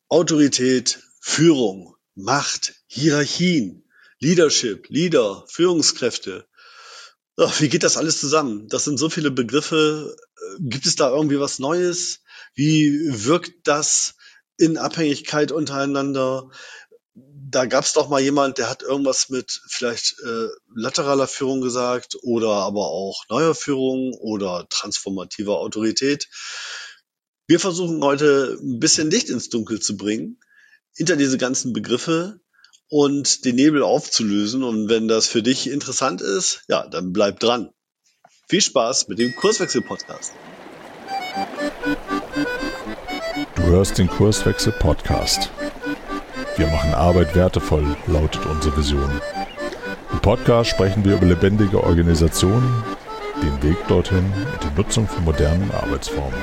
Autorität, Führung, Macht, Hierarchien, Leadership, Leader, Führungskräfte. Ach, wie geht das alles zusammen? Das sind so viele Begriffe. Gibt es da irgendwie was Neues? Wie wirkt das in Abhängigkeit untereinander? Da gab es doch mal jemand, der hat irgendwas mit vielleicht lateraler Führung gesagt oder aber auch neuer Führung oder transformativer Autorität. Wir versuchen heute ein bisschen Licht ins Dunkel zu bringen, hinter diese ganzen Begriffe und den Nebel aufzulösen. Und wenn das für dich interessant ist, ja, dann bleib dran. Viel Spaß mit dem Kurswechsel-Podcast. Du hörst den Kurswechsel-Podcast. Wir machen Arbeit wertevoll, lautet unsere Vision. Im Podcast sprechen wir über lebendige Organisationen, den Weg dorthin und die Nutzung von modernen Arbeitsformen.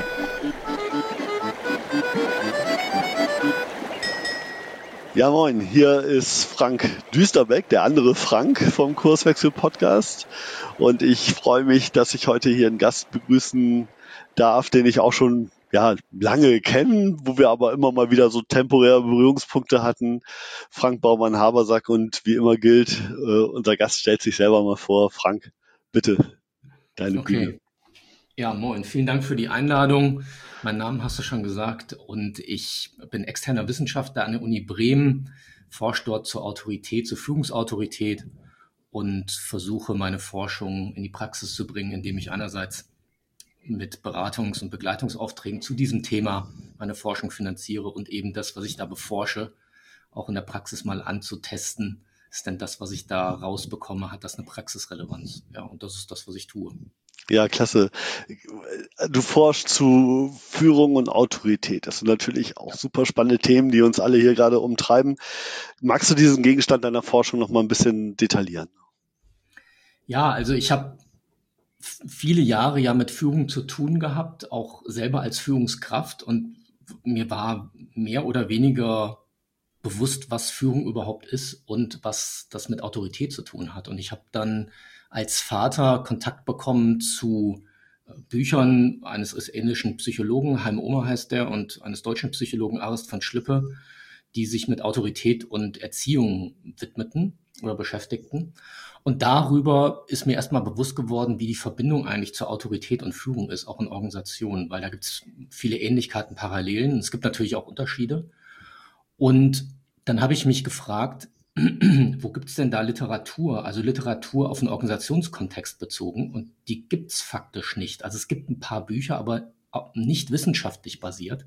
Ja, moin, hier ist Frank Düsterbeck, der andere Frank vom Kurswechsel-Podcast. Und ich freue mich, dass ich heute hier einen Gast begrüßen darf, den ich auch schon lange kenne, wo wir aber immer mal wieder so temporäre Berührungspunkte hatten. Frank Baumann-Habersack, und wie immer gilt, unser Gast stellt sich selber mal vor. Frank, bitte, deine Bühne. Ja, moin. Vielen Dank für die Einladung. Meinen Namen hast du schon gesagt und ich bin externer Wissenschaftler an der Uni Bremen, forsche dort zur Autorität, zur Führungsautorität und versuche meine Forschung in die Praxis zu bringen, indem ich einerseits mit Beratungs- und Begleitungsaufträgen zu diesem Thema meine Forschung finanziere und eben das, was ich da beforsche, auch in der Praxis mal anzutesten. Ist denn das, was ich da rausbekomme, hat das eine Praxisrelevanz? Ja, und das ist das, was ich tue. Ja, klasse. Du forschst zu Führung und Autorität. Das sind natürlich auch super spannende Themen, die uns alle hier gerade umtreiben. Magst du diesen Gegenstand deiner Forschung noch mal ein bisschen detaillieren? Ja, also ich habe viele Jahre ja mit Führung zu tun gehabt, auch selber als Führungskraft, und mir war mehr oder weniger bewusst, was Führung überhaupt ist und was das mit Autorität zu tun hat. Und ich habe dann als Vater Kontakt bekommen zu Büchern eines israelischen Psychologen, Haim Omer heißt der, und eines deutschen Psychologen, Arist van Schlippe, die sich mit Autorität und Erziehung widmeten oder beschäftigten. Und darüber ist mir erstmal bewusst geworden, wie die Verbindung eigentlich zur Autorität und Führung ist, auch in Organisationen, weil da gibt es viele Ähnlichkeiten, Parallelen. Es gibt natürlich auch Unterschiede. Und dann habe ich mich gefragt, wo gibt es denn da Literatur, also Literatur auf einen Organisationskontext bezogen, und die gibt es faktisch nicht. Also es gibt ein paar Bücher, aber nicht wissenschaftlich basiert.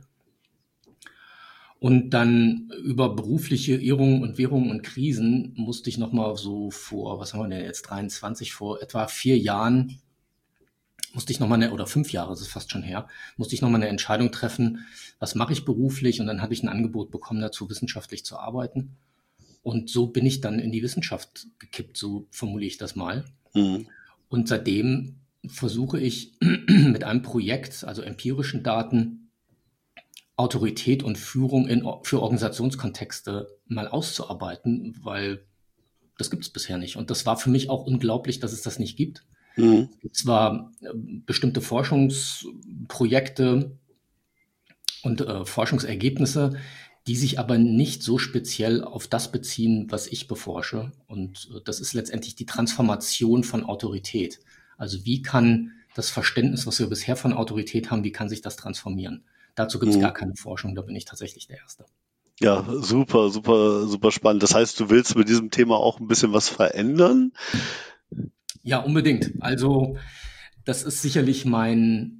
Und dann über berufliche Irrungen und Währungen und Krisen musste ich nochmal so vor, was haben wir denn jetzt, 23, vor etwa 4 Jahren, musste ich nochmal oder 5 Jahre, das ist fast schon her, musste ich nochmal eine Entscheidung treffen, was mache ich beruflich, und dann habe ich ein Angebot bekommen dazu, wissenschaftlich zu arbeiten. Und so bin ich dann in die Wissenschaft gekippt, so formuliere ich das mal. Mhm. Und seitdem versuche ich mit einem Projekt, also empirischen Daten, Autorität und Führung für Organisationskontexte mal auszuarbeiten, weil das gibt es bisher nicht. Und das war für mich auch unglaublich, dass es das nicht gibt. Mhm. Es gibt zwar bestimmte Forschungsprojekte und Forschungsergebnisse, die sich aber nicht so speziell auf das beziehen, was ich beforsche. Und das ist letztendlich die Transformation von Autorität. Also wie kann das Verständnis, was wir bisher von Autorität haben, wie kann sich das transformieren? Dazu gibt es gar keine Forschung, da bin ich tatsächlich der Erste. Ja, super, super, super spannend. Das heißt, du willst mit diesem Thema auch ein bisschen was verändern? Ja, unbedingt. Also das ist sicherlich meine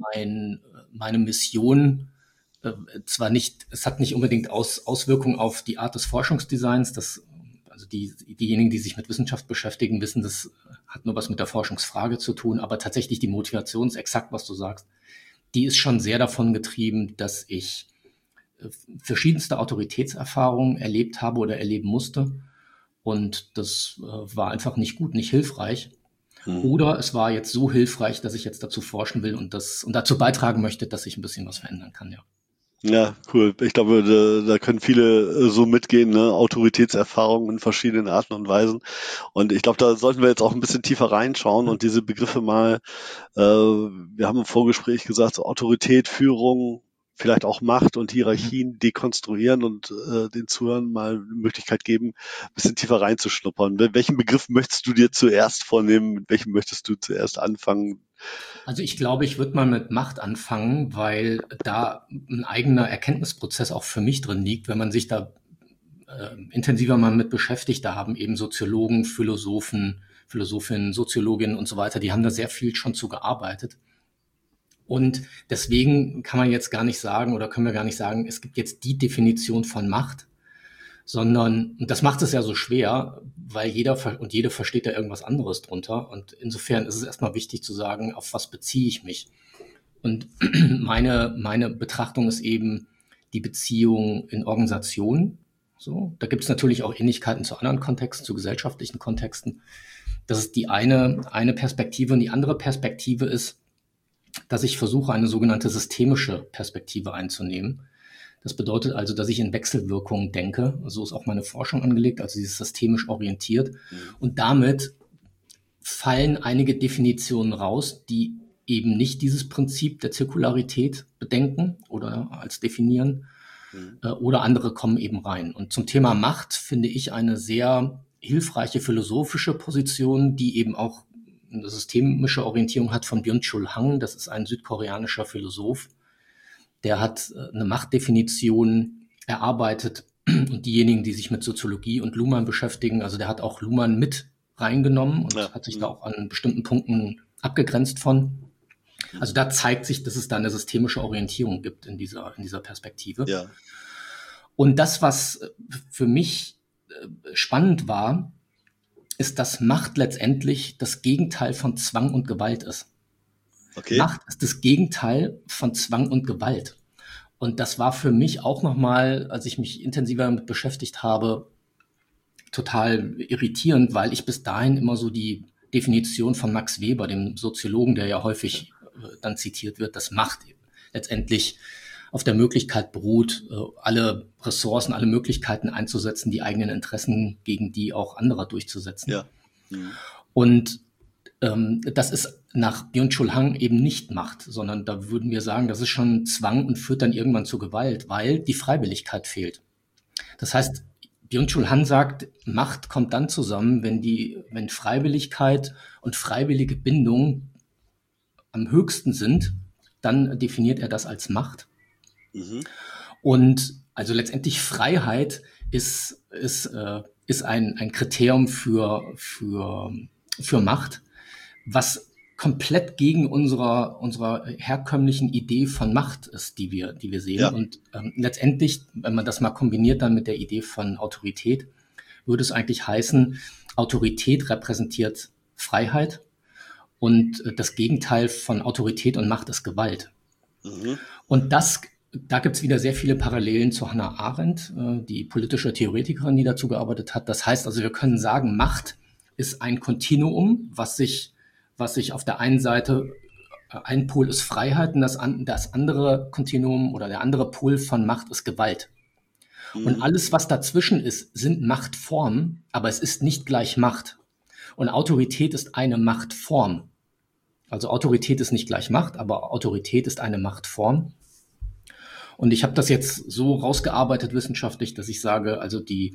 Mission. Zwar nicht, es hat nicht unbedingt Auswirkungen auf die Art des Forschungsdesigns. Also diejenigen, die sich mit Wissenschaft beschäftigen, wissen, das hat nur was mit der Forschungsfrage zu tun. Aber tatsächlich die Motivation ist exakt, was du sagst. Die ist schon sehr davon getrieben, dass ich verschiedenste Autoritätserfahrungen erlebt habe oder erleben musste. Und das war einfach nicht gut, nicht hilfreich. Oder es war jetzt so hilfreich, dass ich jetzt dazu forschen will und dazu beitragen möchte, dass ich ein bisschen was verändern kann, ja. Ja, cool. Ich glaube, da können viele so mitgehen, ne? Autoritätserfahrungen in verschiedenen Arten und Weisen. Und ich glaube, da sollten wir jetzt auch ein bisschen tiefer reinschauen und diese Begriffe mal, wir haben im Vorgespräch gesagt, so Autorität, Führung, vielleicht auch Macht und Hierarchien dekonstruieren und den Zuhörern mal eine Möglichkeit geben, ein bisschen tiefer reinzuschnuppern. Welchen Begriff möchtest du dir zuerst vornehmen? Mit welchem möchtest du zuerst anfangen? Also ich glaube, ich würde mal mit Macht anfangen, weil da ein eigener Erkenntnisprozess auch für mich drin liegt, wenn man sich da intensiver mal mit beschäftigt. Da haben eben Soziologen, Philosophinnen, Soziologinnen und so weiter, die haben da sehr viel schon zu gearbeitet. Und deswegen kann man jetzt gar nicht sagen oder können wir gar nicht sagen, es gibt jetzt die Definition von Macht, sondern, und das macht es ja so schwer, weil jeder und jede versteht da irgendwas anderes drunter. Und insofern ist es erstmal wichtig zu sagen, auf was beziehe ich mich? Und meine Betrachtung ist eben die Beziehung in Organisationen. So, da gibt es natürlich auch Ähnlichkeiten zu anderen Kontexten, zu gesellschaftlichen Kontexten. Das ist die eine Perspektive. Und die andere Perspektive ist, dass ich versuche, eine sogenannte systemische Perspektive einzunehmen. Das bedeutet also, dass ich in Wechselwirkungen denke. So ist auch meine Forschung angelegt, also sie ist systemisch orientiert. Und damit fallen einige Definitionen raus, die eben nicht dieses Prinzip der Zirkularität bedenken oder als definieren. Oder andere kommen eben rein. Und zum Thema Macht finde ich eine sehr hilfreiche philosophische Position, die eben auch eine systemische Orientierung hat, von Byung-Chul Han. Das ist ein südkoreanischer Philosoph. Der hat eine Machtdefinition erarbeitet. Und diejenigen, die sich mit Soziologie und Luhmann beschäftigen, also der hat auch Luhmann mit reingenommen und hat sich da auch an bestimmten Punkten abgegrenzt von. Also da zeigt sich, dass es da eine systemische Orientierung gibt in dieser Perspektive. Ja. Und das, was für mich spannend war, ist, dass Macht letztendlich das Gegenteil von Zwang und Gewalt ist. Okay. Macht ist das Gegenteil von Zwang und Gewalt. Und das war für mich auch nochmal, als ich mich intensiver damit beschäftigt habe, total irritierend, weil ich bis dahin immer so die Definition von Max Weber, dem Soziologen, der ja häufig dann zitiert wird, dass Macht letztendlich auf der Möglichkeit beruht, alle Ressourcen, alle Möglichkeiten einzusetzen, die eigenen Interessen gegen die auch anderer durchzusetzen. Ja. Und das ist nach Byung-Chul Han eben nicht Macht, sondern da würden wir sagen, das ist schon Zwang und führt dann irgendwann zu Gewalt, weil die Freiwilligkeit fehlt. Das heißt, Byung-Chul Han sagt, Macht kommt dann zusammen, wenn Freiwilligkeit und freiwillige Bindung am höchsten sind, dann definiert er das als Macht. Und also letztendlich Freiheit ist ein Kriterium für Macht, was komplett gegen unserer herkömmlichen Idee von Macht ist, die wir sehen. Ja. Und letztendlich, wenn man das mal kombiniert dann mit der Idee von Autorität, würde es eigentlich heißen, Autorität repräsentiert Freiheit und das Gegenteil von Autorität und Macht ist Gewalt. Und da gibt es wieder sehr viele Parallelen zu Hannah Arendt, die politische Theoretikerin, die dazu gearbeitet hat. Das heißt also, wir können sagen, Macht ist ein Kontinuum, was sich auf der einen Seite, ein Pol ist Freiheit und das andere Kontinuum oder der andere Pol von Macht ist Gewalt. Und alles, was dazwischen ist, sind Machtformen, aber es ist nicht gleich Macht. Und Autorität ist eine Machtform. Also Autorität ist nicht gleich Macht, aber Autorität ist eine Machtform. Und ich habe das jetzt so rausgearbeitet wissenschaftlich, dass ich sage, also die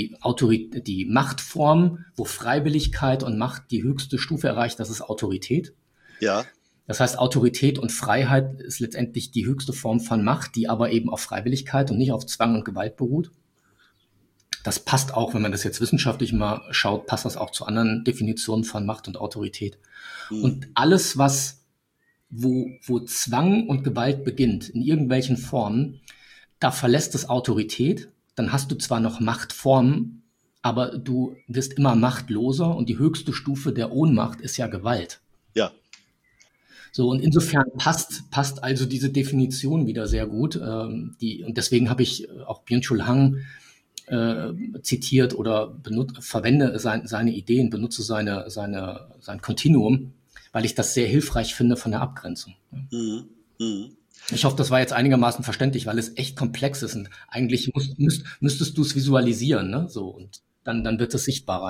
Machtform, wo Freiwilligkeit und Macht die höchste Stufe erreicht, das ist Autorität. Ja. Das heißt, Autorität und Freiheit ist letztendlich die höchste Form von Macht, die aber eben auf Freiwilligkeit und nicht auf Zwang und Gewalt beruht. Das passt auch, wenn man das jetzt wissenschaftlich mal schaut, passt das auch zu anderen Definitionen von Macht und Autorität. Und alles, wo Zwang und Gewalt beginnt, in irgendwelchen Formen, da verlässt es Autorität. Dann hast du zwar noch Machtformen, aber du wirst immer machtloser und die höchste Stufe der Ohnmacht ist ja Gewalt. Ja. So, und insofern passt also diese Definition wieder sehr gut. Und deswegen habe ich auch Byung-Chul Han zitiert oder verwende seine Ideen, benutze sein Kontinuum, weil ich das sehr hilfreich finde von der Abgrenzung. Ich hoffe, das war jetzt einigermaßen verständlich, weil es echt komplex ist und eigentlich müsstest du es visualisieren, ne? So, und dann wird es sichtbarer.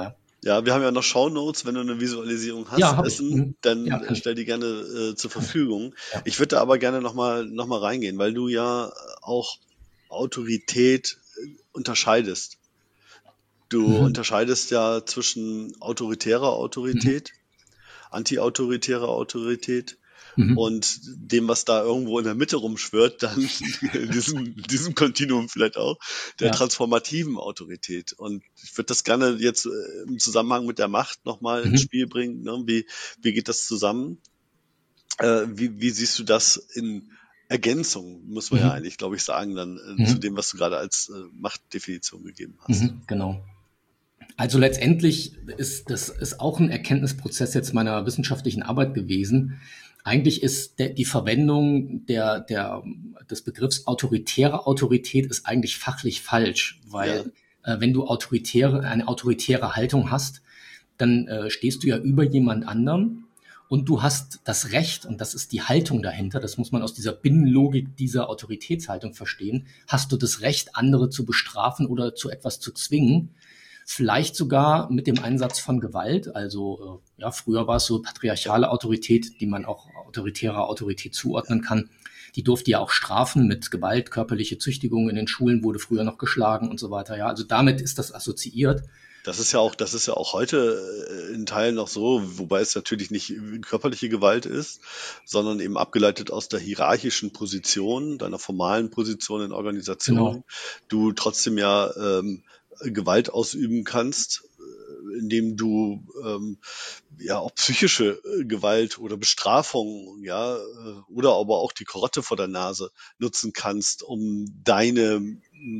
Ja, wir haben ja noch Shownotes, wenn du eine Visualisierung hast, Ja, habe ich. dann Ja, kann ich. stell die gerne zur Verfügung. Ja. Ich würde da aber gerne noch mal reingehen, weil du ja auch Autorität unterscheidest. Du unterscheidest ja zwischen autoritärer Autorität, anti-autoritärer Autorität und dem, was da irgendwo in der Mitte rumschwirrt, dann in diesem Kontinuum vielleicht auch, der transformativen Autorität. Und ich würde das gerne jetzt im Zusammenhang mit der Macht nochmal ins Spiel bringen. Ne? Wie geht das zusammen? Wie siehst du das in Ergänzung, muss man ja eigentlich, glaube ich, sagen, dann zu dem, was du gerade als Machtdefinition gegeben hast. Genau. Also letztendlich ist auch ein Erkenntnisprozess jetzt meiner wissenschaftlichen Arbeit gewesen. Eigentlich ist die Verwendung des Begriffs autoritäre Autorität ist eigentlich fachlich falsch, weil wenn du eine autoritäre Haltung hast, dann stehst du ja über jemand anderem und du hast das Recht, und das ist die Haltung dahinter, das muss man aus dieser Binnenlogik dieser Autoritätshaltung verstehen, hast du das Recht, andere zu bestrafen oder zu etwas zu zwingen, vielleicht sogar mit dem Einsatz von Gewalt. Also früher war es so patriarchale Autorität, die man auch autoritärer Autorität zuordnen kann. Die durfte ja auch strafen mit Gewalt, körperliche Züchtigung. In den Schulen wurde früher noch geschlagen und so weiter. Ja, also damit ist das assoziiert. Das ist ja auch heute in Teilen noch so, wobei es natürlich nicht körperliche Gewalt ist, sondern eben abgeleitet aus der hierarchischen Position, deiner formalen Position in Organisationen. Genau. Du trotzdem ja Gewalt ausüben kannst, indem du auch psychische Gewalt oder Bestrafung, oder aber auch die Karotte vor der Nase nutzen kannst, um deine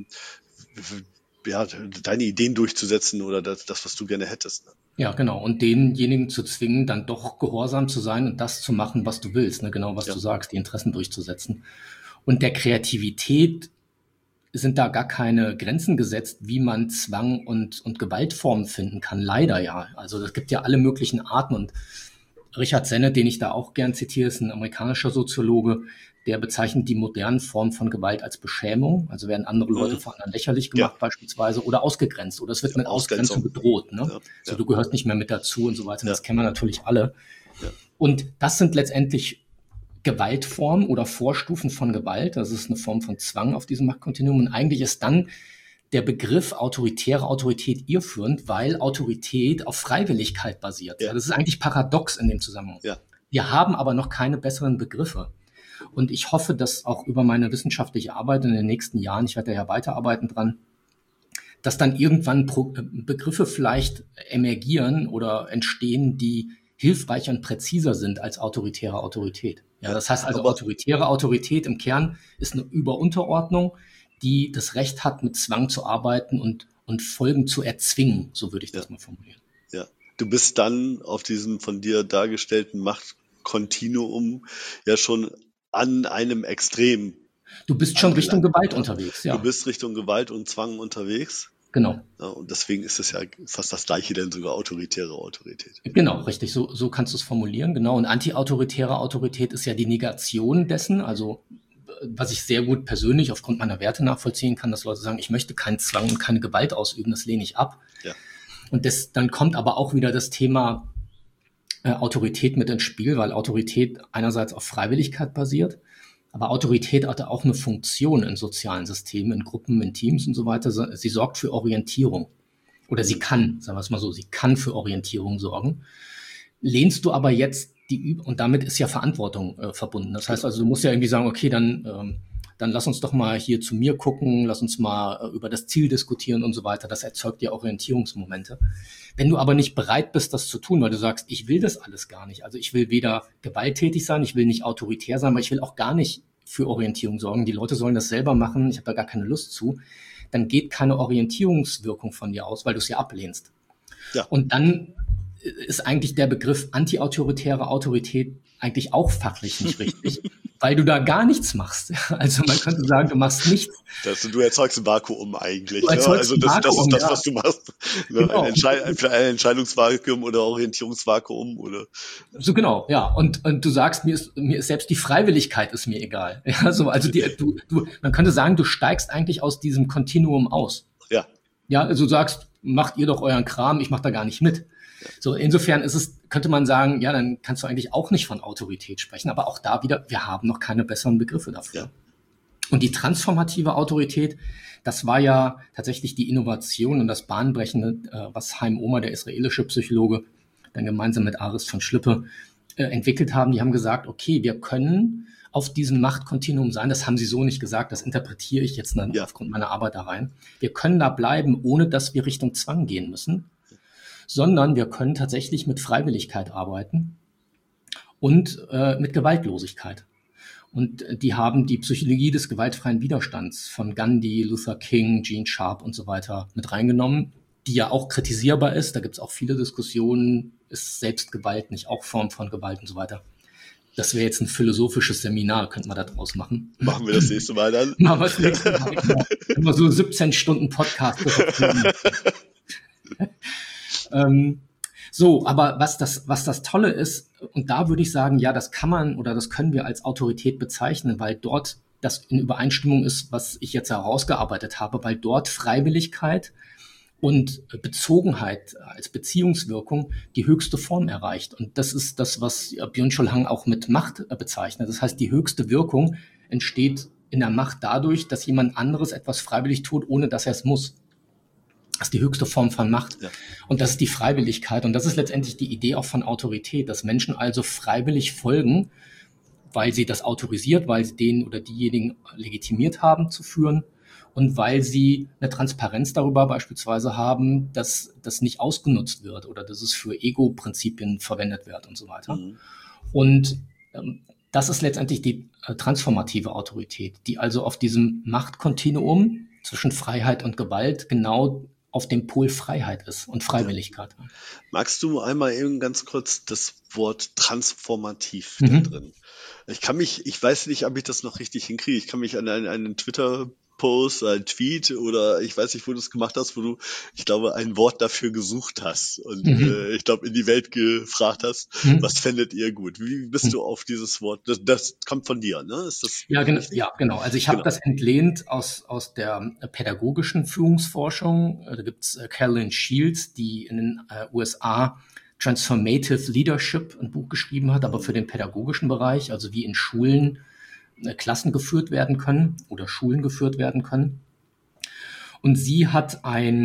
Ideen durchzusetzen oder das, was du gerne hättest. Ne? Ja, genau. Und denjenigen zu zwingen, dann doch gehorsam zu sein und das zu machen, was du willst. Ne? Genau, was du sagst, die Interessen durchzusetzen. Und der Kreativität sind da gar keine Grenzen gesetzt, wie man Zwang und Gewaltformen finden kann. Leider ja. Also es gibt ja alle möglichen Arten. Und Richard Sennett, den ich da auch gern zitiere, ist ein amerikanischer Soziologe, der bezeichnet die modernen Formen von Gewalt als Beschämung. Also werden andere Leute vor anderen lächerlich gemacht beispielsweise oder ausgegrenzt. Oder es wird mit Ausgrenzung bedroht. Ne? So, du gehörst nicht mehr mit dazu und so weiter. Das kennen wir natürlich alle. Ja. Und das sind letztendlich Gewaltformen oder Vorstufen von Gewalt. Das ist eine Form von Zwang auf diesem Machtkontinuum. Und eigentlich ist dann der Begriff autoritäre Autorität irreführend, weil Autorität auf Freiwilligkeit basiert. Ja. Das ist eigentlich paradox in dem Zusammenhang. Ja. Wir haben aber noch keine besseren Begriffe. Und ich hoffe, dass auch über meine wissenschaftliche Arbeit in den nächsten Jahren, ich werde ja weiterarbeiten dran, dass dann irgendwann Begriffe vielleicht emergieren oder entstehen, die hilfreicher und präziser sind als autoritäre Autorität. Ja, das heißt also, autoritäre Autorität im Kern ist eine Überunterordnung, die das Recht hat, mit Zwang zu arbeiten und Folgen zu erzwingen. So würde ich das mal formulieren. Ja, du bist dann auf diesem von dir dargestellten Machtkontinuum ja schon an einem Extrem. Du bist schon Richtung Gewalt unterwegs, ja. Du bist Richtung Gewalt und Zwang unterwegs. Genau. Ja, und deswegen ist es ja fast das Gleiche, denn sogar autoritäre Autorität. Genau, richtig. So kannst du es formulieren. Genau. Und anti-autoritäre Autorität ist ja die Negation dessen. Also, was ich sehr gut persönlich aufgrund meiner Werte nachvollziehen kann, dass Leute sagen, ich möchte keinen Zwang und keine Gewalt ausüben, das lehne ich ab. Ja. Und dann kommt aber auch wieder das Thema Autorität mit ins Spiel, weil Autorität einerseits auf Freiwilligkeit basiert, aber Autorität hat auch eine Funktion in sozialen Systemen, in Gruppen, in Teams und so weiter. Sie sorgt für Orientierung. Oder sie kann, sagen wir es mal so, sie kann für Orientierung sorgen. Lehnst du aber jetzt und damit ist ja Verantwortung verbunden. Das heißt also, du musst ja irgendwie sagen, okay, dann lass uns doch mal hier zu mir gucken, lass uns mal über das Ziel diskutieren und so weiter. Das erzeugt ja Orientierungsmomente. Wenn du aber nicht bereit bist, das zu tun, weil du sagst, ich will das alles gar nicht. Also ich will weder gewalttätig sein, ich will nicht autoritär sein, aber ich will auch gar nicht für Orientierung sorgen. Die Leute sollen das selber machen, ich habe da gar keine Lust zu. Dann geht keine Orientierungswirkung von dir aus, weil du es ja ablehnst. Ja. Und dann ist eigentlich der Begriff anti-autoritäre Autorität eigentlich auch fachlich nicht richtig, weil du da gar nichts machst. Also man könnte sagen, du machst nichts. Du erzeugst ein Vakuum eigentlich. Also das ist das, was du machst. Genau. Ein Entscheidungsvakuum oder Orientierungsvakuum oder. So genau, ja. Und du sagst, mir ist selbst die Freiwilligkeit ist mir egal. Ja, so, also man könnte sagen, du steigst eigentlich aus diesem Kontinuum aus. Ja. Ja, also du sagst, macht ihr doch euren Kram, ich mache da gar nicht mit. So, insofern könnte man sagen, ja, dann kannst du eigentlich auch nicht von Autorität sprechen, aber auch da wieder, wir haben noch keine besseren Begriffe dafür. Ja. Und die transformative Autorität, das war ja tatsächlich die Innovation und das Bahnbrechende, was Chaim Omer, der israelische Psychologe, dann gemeinsam mit Aris von Schlippe entwickelt haben. Die haben gesagt, okay, wir können auf diesem Machtkontinuum sein. Das haben sie so nicht gesagt, das interpretiere ich jetzt dann aufgrund meiner Arbeit da rein. Wir können da bleiben, ohne dass wir Richtung Zwang gehen müssen, sondern wir können tatsächlich mit Freiwilligkeit arbeiten und mit Gewaltlosigkeit. Und die haben die Psychologie des gewaltfreien Widerstands von Gandhi, Luther King, Gene Sharp und so weiter mit reingenommen, die ja auch kritisierbar ist. Da gibt es auch viele Diskussionen, ist Selbstgewalt nicht auch Form von Gewalt und so weiter. Das wäre jetzt ein philosophisches Seminar, könnte man da draus machen. Machen wir das nächste Mal dann. Machen wir das nächste Mal. Genau. Immer so 17 Stunden Podcast. So, aber was das Tolle ist, und da würde ich sagen, ja, das kann man oder das können wir als Autorität bezeichnen, weil dort das in Übereinstimmung ist, was ich jetzt herausgearbeitet habe, weil dort Freiwilligkeit und Bezogenheit als Beziehungswirkung die höchste Form erreicht. Und das ist das, was Byung-Chul Han auch mit Macht bezeichnet. Das heißt, die höchste Wirkung entsteht in der Macht dadurch, dass jemand anderes etwas freiwillig tut, ohne dass er es muss. Das ist die höchste Form von Macht. Ja. Und das ist die Freiwilligkeit. Und das ist letztendlich die Idee auch von Autorität, dass Menschen also freiwillig folgen, weil sie das autorisiert, weil sie den oder diejenigen legitimiert haben zu führen und weil sie eine Transparenz darüber beispielsweise haben, dass das nicht ausgenutzt wird oder dass es für Ego-Prinzipien verwendet wird und so weiter. Mhm. Und das ist letztendlich die transformative Autorität, die also auf diesem Machtkontinuum zwischen Freiheit und Gewalt genau auf dem Pol Freiheit ist und Freiwilligkeit. Ja. Magst du einmal eben ganz kurz das Wort transformativ da drin? Ich weiß nicht, ob ich das noch richtig hinkriege. Ich kann mich an einen Twitter-Post, einen Tweet oder ich weiß nicht, wo du es gemacht hast, wo du, ich glaube, ein Wort dafür gesucht hast und ich glaube, in die Welt gefragt hast, was fändet ihr gut? Wie bist du auf dieses Wort? Das kommt von dir, ne? Ist das genau. Also ich habe das entlehnt aus der pädagogischen Führungsforschung. Da gibt's Carolyn Shields, die in den USA Transformative Leadership ein Buch geschrieben hat, aber für den pädagogischen Bereich, also wie in Schulen Klassen geführt werden können oder Schulen geführt werden können. Und sie hat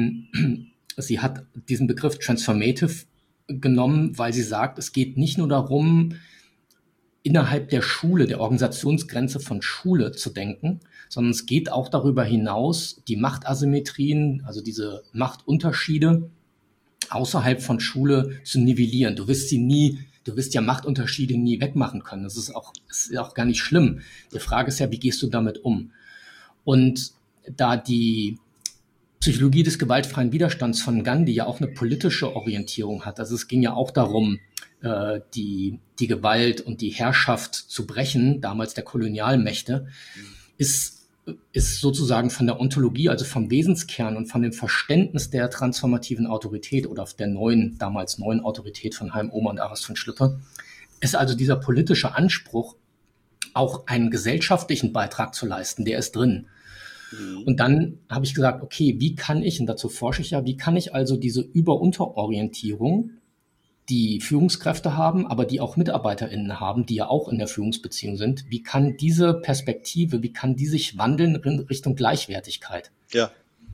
diesen Begriff Transformative genommen, weil sie sagt, es geht nicht nur darum, innerhalb der Schule, der Organisationsgrenze von Schule zu denken, sondern es geht auch darüber hinaus, die Machtasymmetrien, also diese Machtunterschiede außerhalb von Schule zu nivellieren. Du wirst ja Machtunterschiede nie wegmachen können. Das ist auch gar nicht schlimm. Die Frage ist ja, wie gehst du damit um? Und da die Psychologie des gewaltfreien Widerstands von Gandhi ja auch eine politische Orientierung hat, also es ging ja auch darum, die Gewalt und die Herrschaft zu brechen, damals der Kolonialmächte, ist sozusagen von der Ontologie, also vom Wesenskern und von dem Verständnis der transformativen Autorität oder der damals neuen Autorität von Chaim Omer und Aris von Schlippe, ist also dieser politische Anspruch, auch einen gesellschaftlichen Beitrag zu leisten, der ist drin. Und dann habe ich gesagt, okay, wie kann ich, und dazu forsche ich ja, wie kann ich also diese Über-Unter-Orientierung, die Führungskräfte haben, aber die auch MitarbeiterInnen haben, die ja auch in der Führungsbeziehung sind, wie kann diese Perspektive, wie kann die sich wandeln in Richtung Gleichwertigkeit? Ja.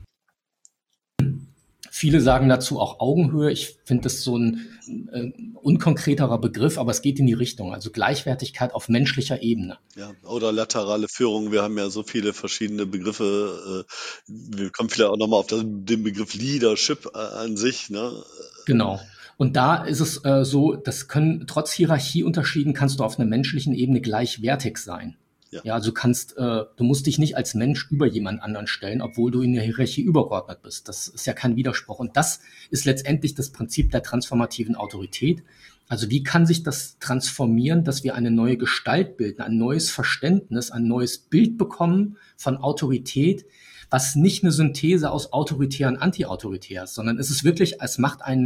Viele sagen dazu auch Augenhöhe. Ich finde das so ein unkonkreterer Begriff, aber es geht in die Richtung. Also Gleichwertigkeit auf menschlicher Ebene. Ja, oder laterale Führung. Wir haben ja so viele verschiedene Begriffe. Wir kommen vielleicht auch nochmal auf den Begriff Leadership an sich, ne? Genau. Und da ist es so, trotz Hierarchieunterschieden kannst du auf einer menschlichen Ebene gleichwertig sein. Ja, also du musst dich nicht als Mensch über jemand anderen stellen, obwohl du in der Hierarchie übergeordnet bist. Das ist ja kein Widerspruch. Und das ist letztendlich das Prinzip der transformativen Autorität. Also wie kann sich das transformieren, dass wir eine neue Gestalt bilden, ein neues Verständnis, ein neues Bild bekommen von Autorität, was nicht eine Synthese aus autoritär und antiautoritär ist, sondern es ist wirklich, es macht ein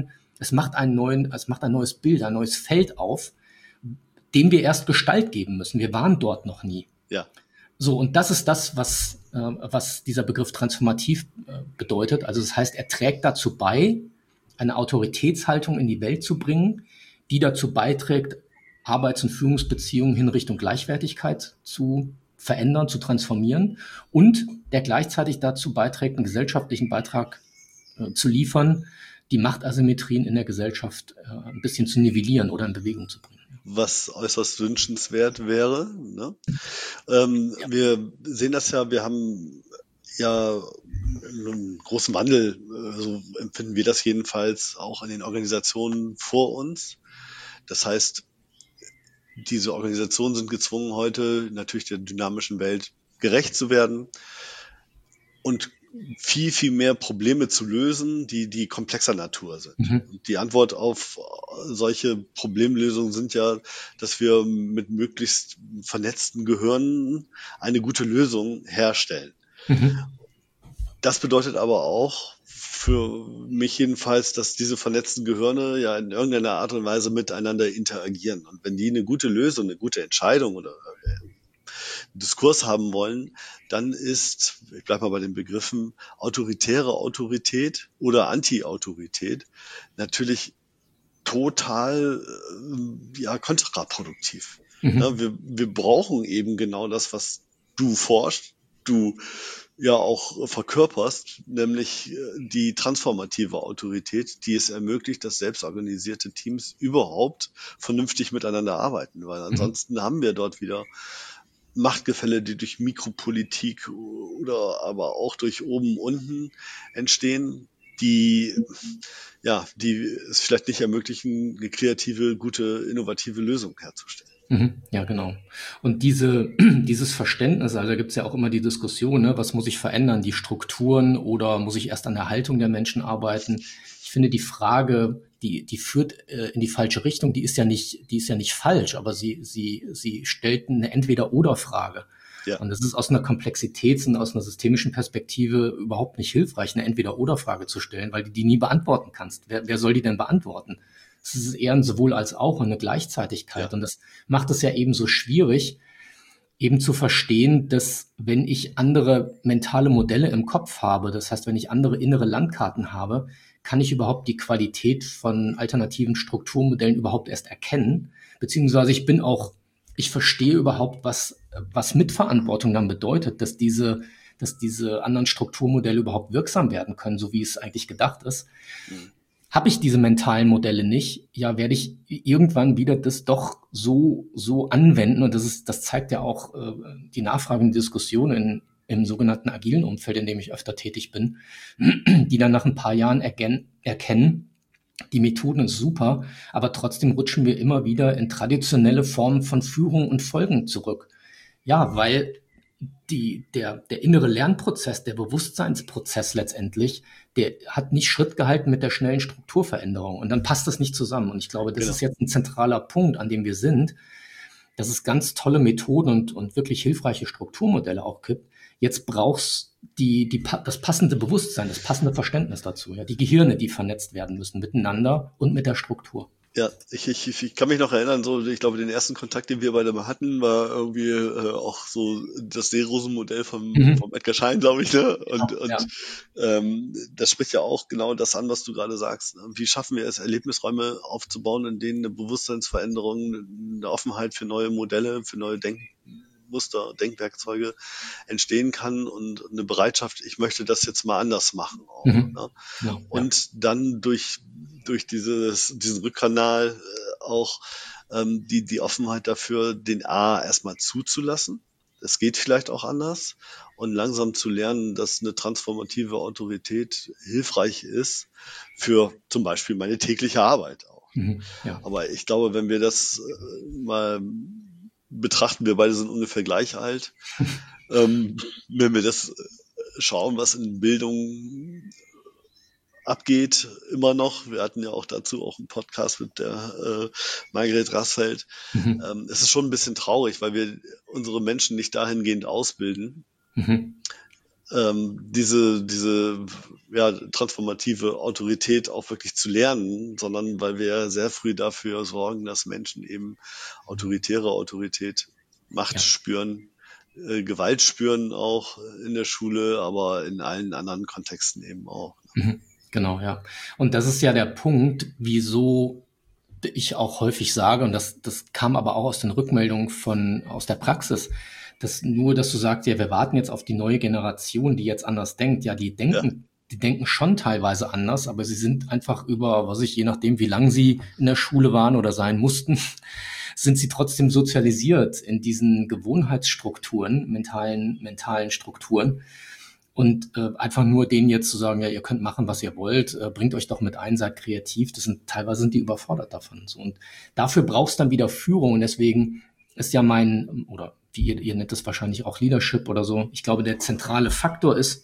neues Bild, ein neues Feld auf, dem wir erst Gestalt geben müssen. Wir waren dort noch nie. Ja. So, und das ist das, was dieser Begriff transformativ bedeutet. Also das heißt, er trägt dazu bei, eine Autoritätshaltung in die Welt zu bringen, die dazu beiträgt, Arbeits- und Führungsbeziehungen in Richtung Gleichwertigkeit zu verändern, zu transformieren und der gleichzeitig dazu beiträgt, einen gesellschaftlichen Beitrag zu liefern, die Machtasymmetrien in der Gesellschaft ein bisschen zu nivellieren oder in Bewegung zu bringen. Was äußerst wünschenswert wäre. Ne? Wir sehen das ja, wir haben ja einen großen Wandel, so empfinden wir das jedenfalls auch in den Organisationen vor uns. Das heißt, diese Organisationen sind gezwungen, heute natürlich der dynamischen Welt gerecht zu werden und viel, viel mehr Probleme zu lösen, die komplexer Natur sind. Und die Antwort auf solche Problemlösungen sind ja, dass wir mit möglichst vernetzten Gehirnen eine gute Lösung herstellen. Das bedeutet aber auch für mich jedenfalls, dass diese vernetzten Gehirne ja in irgendeiner Art und Weise miteinander interagieren. Und wenn die eine gute Lösung, eine gute Entscheidung oder Diskurs haben wollen, dann ist, ich bleibe mal bei den Begriffen, autoritäre Autorität oder Anti-Autorität natürlich total kontraproduktiv. Ja, wir brauchen eben genau das, was du forschst, du ja auch verkörperst, nämlich die transformative Autorität, die es ermöglicht, dass selbstorganisierte Teams überhaupt vernünftig miteinander arbeiten, weil ansonsten haben wir dort wieder Machtgefälle, die durch Mikropolitik oder aber auch durch oben-unten entstehen, die es vielleicht nicht ermöglichen, eine kreative, gute, innovative Lösung herzustellen. Ja, genau. Und dieses Verständnis, also da gibt es ja auch immer die Diskussion, ne, was muss ich verändern, die Strukturen oder muss ich erst an der Haltung der Menschen arbeiten? Ich finde die Frage, die führt in die falsche Richtung, die ist ja nicht falsch, aber sie stellt eine Entweder-oder-Frage. Ja. Und das ist aus einer Komplexitäts- und aus einer systemischen Perspektive überhaupt nicht hilfreich, eine Entweder-oder-Frage zu stellen, weil du die nie beantworten kannst. Wer soll die denn beantworten? Es ist eher ein sowohl als auch und eine Gleichzeitigkeit. Ja. Und das macht es ja eben so schwierig, eben zu verstehen, dass wenn ich andere mentale Modelle im Kopf habe, das heißt, wenn ich andere innere Landkarten habe, kann ich überhaupt die Qualität von alternativen Strukturmodellen überhaupt erst erkennen, beziehungsweise ich verstehe überhaupt, was Mitverantwortung dann bedeutet, dass diese anderen Strukturmodelle überhaupt wirksam werden können, so wie es eigentlich gedacht ist. Habe ich diese mentalen Modelle nicht, ja, werde ich irgendwann wieder das doch so anwenden. Und das zeigt ja auch die nachfragende Diskussion im sogenannten agilen Umfeld, in dem ich öfter tätig bin, die dann nach ein paar Jahren erkennen, die Methoden ist super, aber trotzdem rutschen wir immer wieder in traditionelle Formen von Führung und Folgen zurück. Ja, weil der innere Lernprozess, der Bewusstseinsprozess letztendlich, der hat nicht Schritt gehalten mit der schnellen Strukturveränderung. Und dann passt das nicht zusammen. Und ich glaube, das ist jetzt ein zentraler Punkt, an dem wir sind, dass es ganz tolle Methoden und wirklich hilfreiche Strukturmodelle auch gibt. Jetzt brauchst das passende Bewusstsein, das passende Verständnis dazu. Ja, die Gehirne, die vernetzt werden müssen miteinander und mit der Struktur. Ja, ich kann mich noch erinnern, so, ich glaube, den ersten Kontakt, den wir beide mal hatten, war irgendwie auch so das Seerosen-Modell vom Edgar Schein, glaube ich, ne? Das spricht ja auch genau das an, was du gerade sagst. Wie schaffen wir es, Erlebnisräume aufzubauen, in denen eine Bewusstseinsveränderung, eine Offenheit für neue Modelle, für neue Denkmuster, Denkwerkzeuge entstehen kann und eine Bereitschaft, ich möchte das jetzt mal anders machen. Auch, ne? Ja, und dann durch diesen Rückkanal auch die Offenheit dafür, den erstmal zuzulassen. Es geht vielleicht auch anders und langsam zu lernen, dass eine transformative Autorität hilfreich ist für zum Beispiel meine tägliche Arbeit auch. Ja. Aber ich glaube, wenn wir das mal betrachten, wir beide sind ungefähr gleich alt, wenn wir das schauen, was in Bildung abgeht, immer noch. Wir hatten ja auch dazu auch einen Podcast mit der Margret Rassfeld. Es ist schon ein bisschen traurig, weil wir unsere Menschen nicht dahingehend ausbilden, diese transformative Autorität auch wirklich zu lernen, sondern weil wir sehr früh dafür sorgen, dass Menschen eben autoritäre Autorität, Macht spüren, Gewalt spüren auch in der Schule, aber in allen anderen Kontexten eben auch. Genau, ja. Und das ist ja der Punkt, wieso ich auch häufig sage, und das kam aber auch aus den Rückmeldungen aus der Praxis, dass du sagst, ja, wir warten jetzt auf die neue Generation, die jetzt anders denkt. Ja, die denken schon teilweise anders, aber sie sind einfach je nachdem, wie lange sie in der Schule waren oder sein mussten, sind sie trotzdem sozialisiert in diesen Gewohnheitsstrukturen, mentalen Strukturen. Und einfach nur denen jetzt zu sagen, ja, ihr könnt machen, was ihr wollt, bringt euch doch mit ein, seid kreativ, teilweise sind die überfordert davon. So. Und dafür brauchst du dann wieder Führung. Und deswegen ist ja oder wie ihr nennt es wahrscheinlich auch Leadership oder so, ich glaube, der zentrale Faktor ist,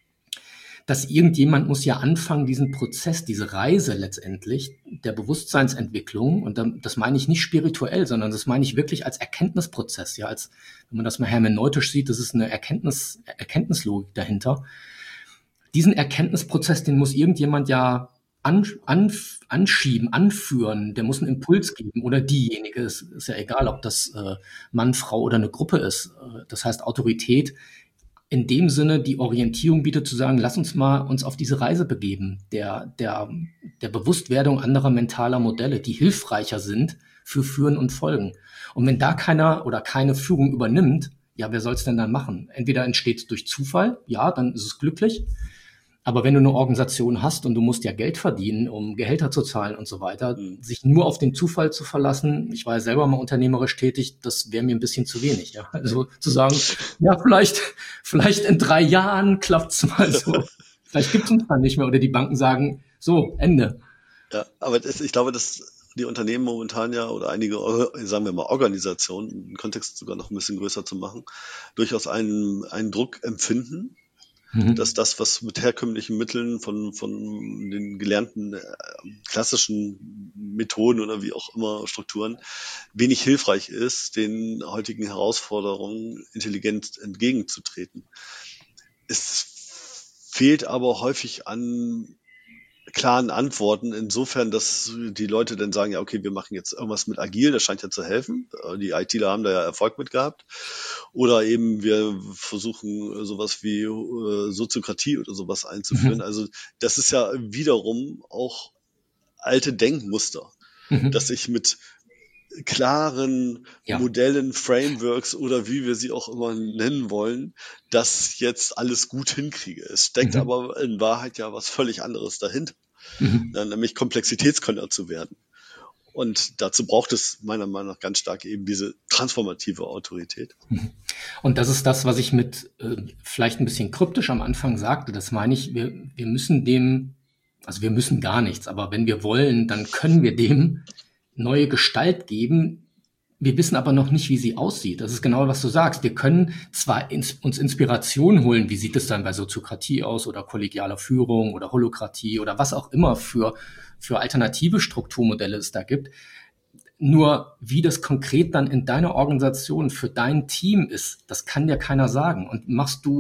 dass irgendjemand muss ja anfangen, diesen Prozess, diese Reise letztendlich der Bewusstseinsentwicklung, und das meine ich nicht spirituell, sondern das meine ich wirklich als Erkenntnisprozess, ja, wenn man das mal hermeneutisch sieht, das ist eine Erkenntnislogik dahinter. Diesen Erkenntnisprozess, den muss irgendjemand ja anschieben, anführen, der muss einen Impuls geben oder diejenige, ist ja egal, ob das Mann, Frau oder eine Gruppe ist. Das heißt, Autorität in dem Sinne die Orientierung bietet, zu sagen, lass uns mal uns auf diese Reise begeben, der Bewusstwerdung anderer mentaler Modelle, die hilfreicher sind für Führen und Folgen. Und wenn da keiner oder keine Führung übernimmt, ja, wer soll es denn dann machen? Entweder entsteht es durch Zufall, ja, dann ist es glücklich. Aber wenn du eine Organisation hast und du musst ja Geld verdienen, um Gehälter zu zahlen und so weiter, sich nur auf den Zufall zu verlassen, ich war ja selber mal unternehmerisch tätig, das wäre mir ein bisschen zu wenig. Ja? Also zu sagen, ja, vielleicht in 3 Jahren klappt's mal so. Vielleicht gibt's uns dann nicht mehr. Oder die Banken sagen, so, Ende. Ja, aber ich glaube, dass die Unternehmen momentan ja oder einige, sagen wir mal, Organisationen, den Kontext sogar noch ein bisschen größer zu machen, durchaus einen Druck empfinden, dass das, was mit herkömmlichen Mitteln von den gelernten klassischen Methoden oder wie auch immer Strukturen wenig hilfreich ist, den heutigen Herausforderungen intelligent entgegenzutreten. Es fehlt aber häufig an klaren Antworten, insofern, dass die Leute dann sagen, ja, okay, wir machen jetzt irgendwas mit Agil, das scheint ja zu helfen. Die ITler haben da ja Erfolg mit gehabt. Oder eben wir versuchen sowas wie Soziokratie oder sowas einzuführen. Also das ist ja wiederum auch alte Denkmuster, dass ich mit klaren Modellen, Frameworks oder wie wir sie auch immer nennen wollen, das jetzt alles gut hinkriege. Es steckt aber in Wahrheit ja was völlig anderes dahinter, nämlich Komplexitätskönner zu werden. Und dazu braucht es meiner Meinung nach ganz stark eben diese transformative Autorität. Und das ist das, was ich mit vielleicht ein bisschen kryptisch am Anfang sagte. Das meine ich, wir müssen wir müssen gar nichts, aber wenn wir wollen, dann können wir dem neue Gestalt geben. Wir wissen aber noch nicht, wie sie aussieht. Das ist genau, was du sagst. Wir können zwar uns Inspiration holen, wie sieht es dann bei Soziokratie aus oder kollegialer Führung oder Holokratie oder was auch immer für alternative Strukturmodelle es da gibt. Nur wie das konkret dann in deiner Organisation für dein Team ist, das kann dir keiner sagen. Und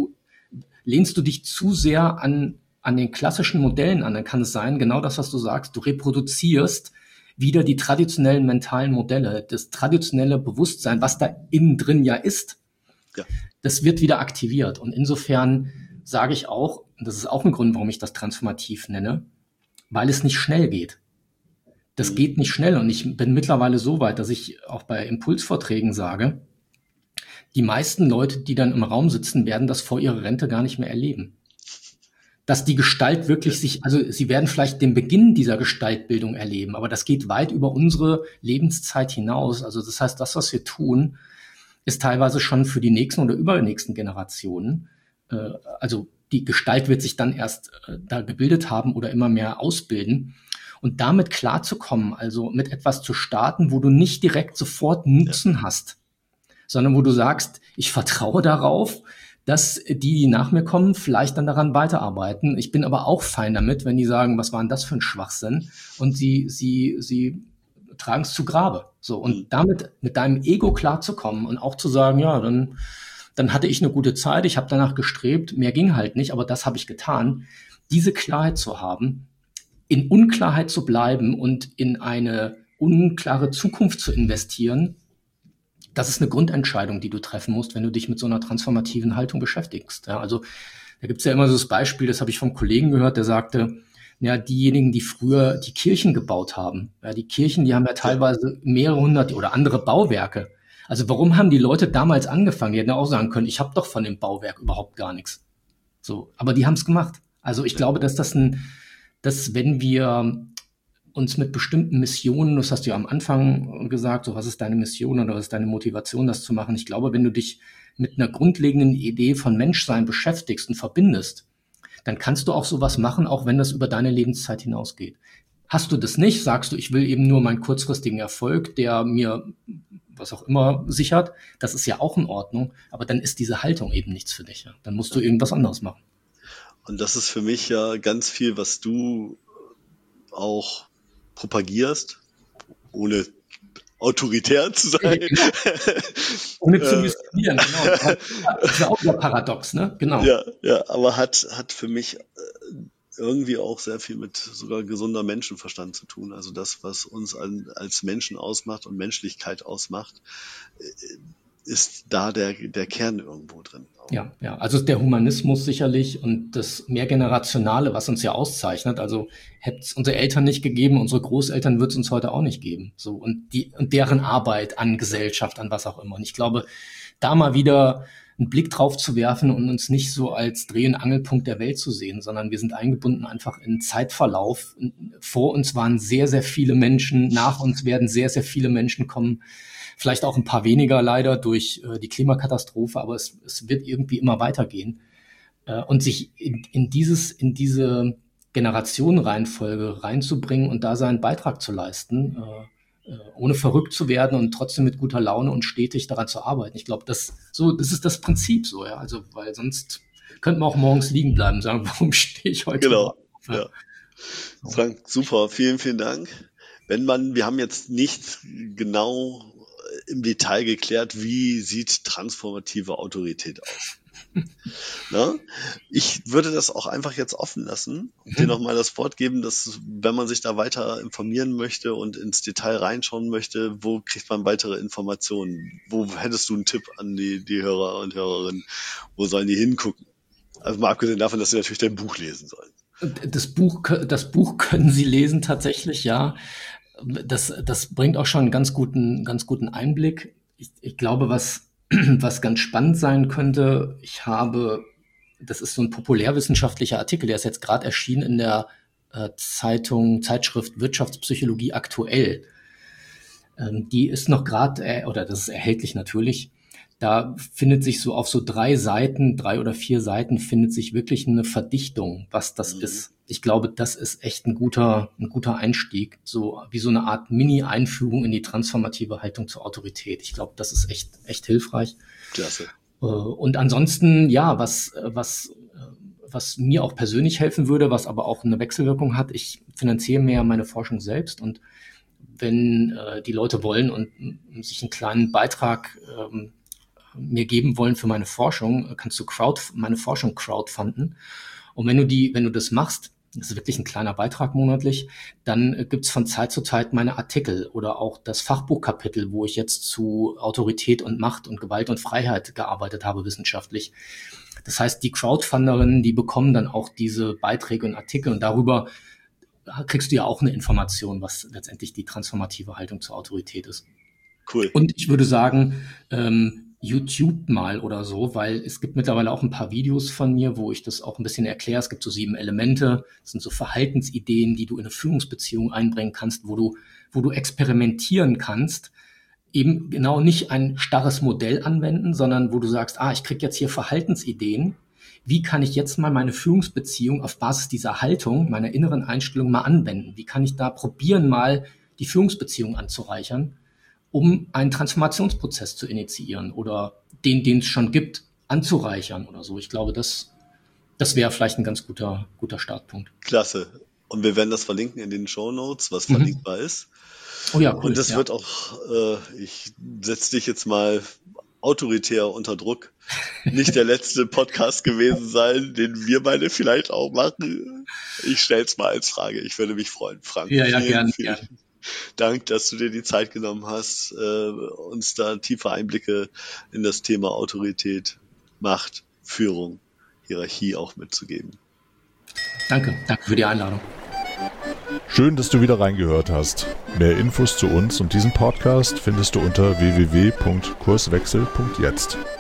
lehnst du dich zu sehr an den klassischen Modellen an, dann kann es sein, genau das, was du sagst, du reproduzierst wieder die traditionellen mentalen Modelle, das traditionelle Bewusstsein, was da innen drin ja ist, das wird wieder aktiviert. Und insofern sage ich auch, und das ist auch ein Grund, warum ich das transformativ nenne, weil es nicht schnell geht. Das geht nicht schnell. Und ich bin mittlerweile so weit, dass ich auch bei Impulsvorträgen sage, die meisten Leute, die dann im Raum sitzen, werden das vor ihrer Rente gar nicht mehr erleben. Dass die Gestalt wirklich sie werden vielleicht den Beginn dieser Gestaltbildung erleben, aber das geht weit über unsere Lebenszeit hinaus. Also das heißt, das, was wir tun, ist teilweise schon für die nächsten oder übernächsten Generationen. Also die Gestalt wird sich dann erst da gebildet haben oder immer mehr ausbilden. Und damit klarzukommen, also mit etwas zu starten, wo du nicht direkt sofort Nutzen hast, sondern wo du sagst, ich vertraue darauf, dass die nach mir kommen, vielleicht dann daran weiterarbeiten. Ich bin aber auch fein damit, wenn die sagen, was war denn das für ein Schwachsinn? Und sie tragen es zu Grabe. So, und damit mit deinem Ego klarzukommen und auch zu sagen, ja, dann hatte ich eine gute Zeit, ich habe danach gestrebt, mehr ging halt nicht, aber das habe ich getan. Diese Klarheit zu haben, in Unklarheit zu bleiben und in eine unklare Zukunft zu investieren, das ist eine Grundentscheidung, die du treffen musst, wenn du dich mit so einer transformativen Haltung beschäftigst. Ja, also da gibt's ja immer so das Beispiel, das habe ich vom Kollegen gehört, der sagte, ja, diejenigen, die früher die Kirchen gebaut haben, ja, die Kirchen, die haben ja teilweise mehrere hundert oder andere Bauwerke. Also warum haben die Leute damals angefangen? Die hätten ja auch sagen können, ich habe doch von dem Bauwerk überhaupt gar nichts. So, aber die haben es gemacht. Also ich glaube, dass wenn wir uns mit bestimmten Missionen, das hast du ja am Anfang gesagt, so was ist deine Mission oder was ist deine Motivation, das zu machen? Ich glaube, wenn du dich mit einer grundlegenden Idee von Menschsein beschäftigst und verbindest, dann kannst du auch sowas machen, auch wenn das über deine Lebenszeit hinausgeht. Hast du das nicht, sagst du, ich will eben nur meinen kurzfristigen Erfolg, der mir was auch immer sichert, das ist ja auch in Ordnung, aber dann ist diese Haltung eben nichts für dich. Ja? Dann musst du irgendwas anderes machen. Und das ist für mich ja ganz viel, was du auch propagierst, ohne autoritär zu sein. Genau. Ohne zu missionieren, genau. Das ist ja auch wieder paradox, ne? Genau. Ja, aber hat für mich irgendwie auch sehr viel mit sogar gesunder Menschenverstand zu tun. Also das, was uns als Menschen ausmacht und Menschlichkeit ausmacht, ist da der Kern irgendwo drin. Ja, also der Humanismus sicherlich und das Mehrgenerationale, was uns ja auszeichnet. Also hätte es unsere Eltern nicht gegeben, unsere Großeltern wird es uns heute auch nicht geben. So und deren Arbeit an Gesellschaft, an was auch immer. Und ich glaube, da mal wieder einen Blick drauf zu werfen und uns nicht so als Dreh- und Angelpunkt der Welt zu sehen, sondern wir sind eingebunden einfach in Zeitverlauf. Vor uns waren sehr, sehr viele Menschen, nach uns werden sehr, sehr viele Menschen kommen. Vielleicht auch ein paar weniger leider durch die Klimakatastrophe, aber es wird irgendwie immer weitergehen. Und sich in diese Generationenreihenfolge reinzubringen und da seinen Beitrag zu leisten, ohne verrückt zu werden und trotzdem mit guter Laune und stetig daran zu arbeiten. Ich glaube, das ist das Prinzip so, ja. Also, weil sonst könnte man auch morgens liegen bleiben und sagen, warum stehe ich heute Genau. auf? Ja. Frank, super, vielen, vielen Dank. Wir haben jetzt nicht genau im Detail geklärt, wie sieht transformative Autorität aus. Na? Ich würde das auch einfach jetzt offen lassen und dir nochmal das Wort geben, dass, wenn man sich da weiter informieren möchte und ins Detail reinschauen möchte, wo kriegt man weitere Informationen? Wo hättest du einen Tipp an die Hörer und Hörerinnen? Wo sollen die hingucken? Also mal abgesehen davon, dass sie natürlich dein Buch lesen sollen. Das Buch können sie lesen tatsächlich, ja. Das bringt auch schon einen ganz guten Einblick. Ich glaube, was ganz spannend sein könnte, das ist so ein populärwissenschaftlicher Artikel, der ist jetzt gerade erschienen in der Zeitschrift Wirtschaftspsychologie aktuell. Die ist noch gerade, oder das ist erhältlich natürlich. Da findet sich so auf so 3 oder 4 Seiten findet sich wirklich eine Verdichtung, was das ist. Ich glaube, das ist echt ein guter Einstieg, so wie so eine Art Mini-Einführung in die transformative Haltung zur Autorität. Ich glaube, das ist echt hilfreich. Klasse. Und ansonsten, ja, was mir auch persönlich helfen würde, was aber auch eine Wechselwirkung hat, ich finanziere mehr meine Forschung selbst und wenn die Leute wollen und sich einen kleinen Beitrag mir geben wollen für meine Forschung, kannst du meine Forschung crowdfunden. Und wenn du das machst, das ist wirklich ein kleiner Beitrag monatlich, dann gibt's von Zeit zu Zeit meine Artikel oder auch das Fachbuchkapitel, wo ich jetzt zu Autorität und Macht und Gewalt und Freiheit gearbeitet habe wissenschaftlich. Das heißt, die Crowdfunderinnen, die bekommen dann auch diese Beiträge und Artikel und darüber kriegst du ja auch eine Information, was letztendlich die transformative Haltung zur Autorität ist. Cool. Und ich würde sagen, YouTube mal oder so, weil es gibt mittlerweile auch ein paar Videos von mir, wo ich das auch ein bisschen erkläre. Es gibt so 7 Elemente, das sind so Verhaltensideen, die du in eine Führungsbeziehung einbringen kannst, wo du experimentieren kannst, eben genau nicht ein starres Modell anwenden, sondern wo du sagst, ich krieg jetzt hier Verhaltensideen. Wie kann ich jetzt mal meine Führungsbeziehung auf Basis dieser Haltung, meiner inneren Einstellung mal anwenden? Wie kann ich da probieren, mal die Führungsbeziehung anzureichern, um einen Transformationsprozess zu initiieren oder den es schon gibt, anzureichern oder so. Ich glaube, das wäre vielleicht ein ganz guter Startpunkt. Klasse. Und wir werden das verlinken in den Shownotes, was verlinkbar ist. Oh ja, cool. Und das wird auch, ich setze dich jetzt mal autoritär unter Druck, nicht der letzte Podcast gewesen sein, den wir beide vielleicht auch machen. Ich stelle es mal als Frage. Ich würde mich freuen, Frank. Ja, gerne. Dank, dass du dir die Zeit genommen hast, uns da tiefe Einblicke in das Thema Autorität, Macht, Führung, Hierarchie auch mitzugeben. Danke für die Einladung. Schön, dass du wieder reingehört hast. Mehr Infos zu uns und diesem Podcast findest du unter www.kurswechsel.jetzt.